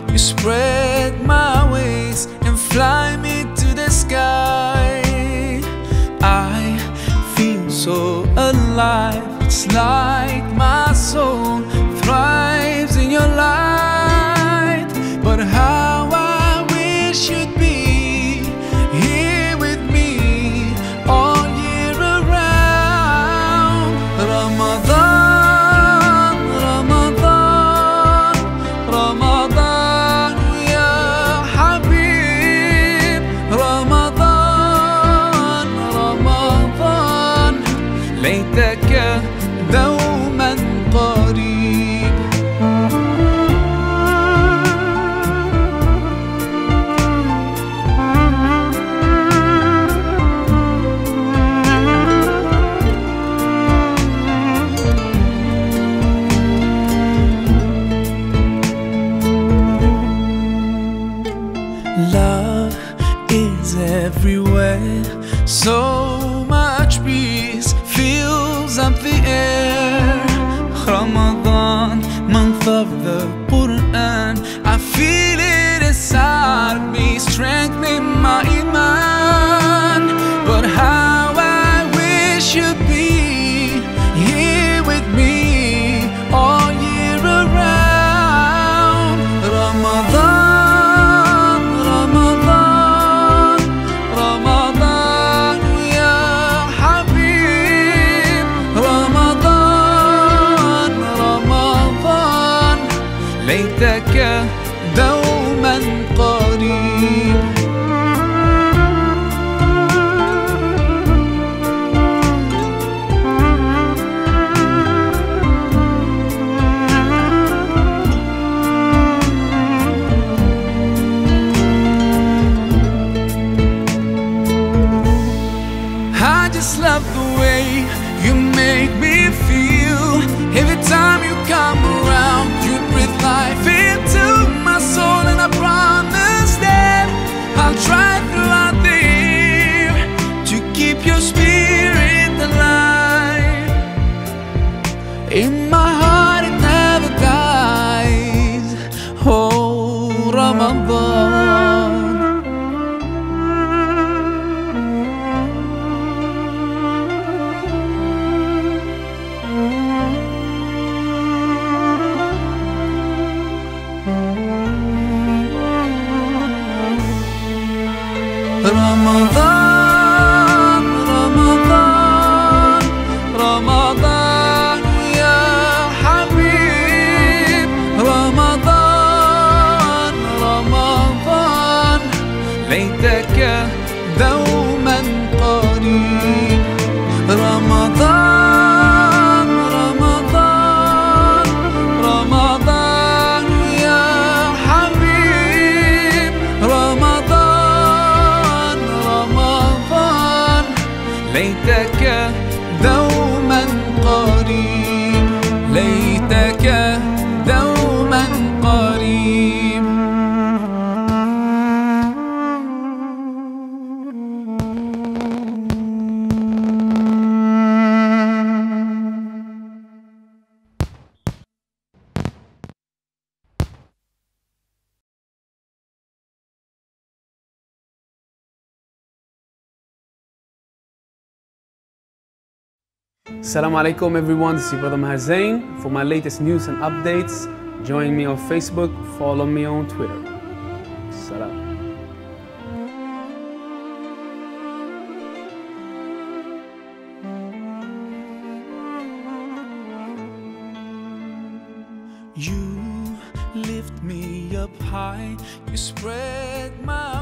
You spread my wings and fly me to the sky. I feel so alive. It's like my soul thrives in your light. But how I wish you'd be here with me all year around. Ramadan, Ramadan, Ramadan ya Habib. Ramadan, Ramadan, ليتك دوما قريب. Love is everywhere, so much peace fills up the air. Ramadan, month of the Quran, I feel it inside me, strengthening my iman. But how I wish you'd be here with me all year around. Ramadan, Ramadan, Ramadan ya Habib. Ramadan, Ramadan, ليتك دوما قريب. I just love the way you make me feel. Every time you come around, you breathe life into my soul. And I promise that I'll try throughout the year to keep your spirit alive. In my heart it never dies. Oh, Ramadan. Ramadan, Ramadan, Ramadan ya Habib. Ramadan, Ramadan, ليتك دوما قريب. رمضان، رمضان، رمضان يا حبيب. رمضان، رمضان، ليتك دوما قريب، ليتك دوما قريب. Assalamu alaikum everyone, this is your brother Maher Zain. For my latest news and updates, join me on Facebook, follow me on Twitter. Salam. You lift me up high, you spread my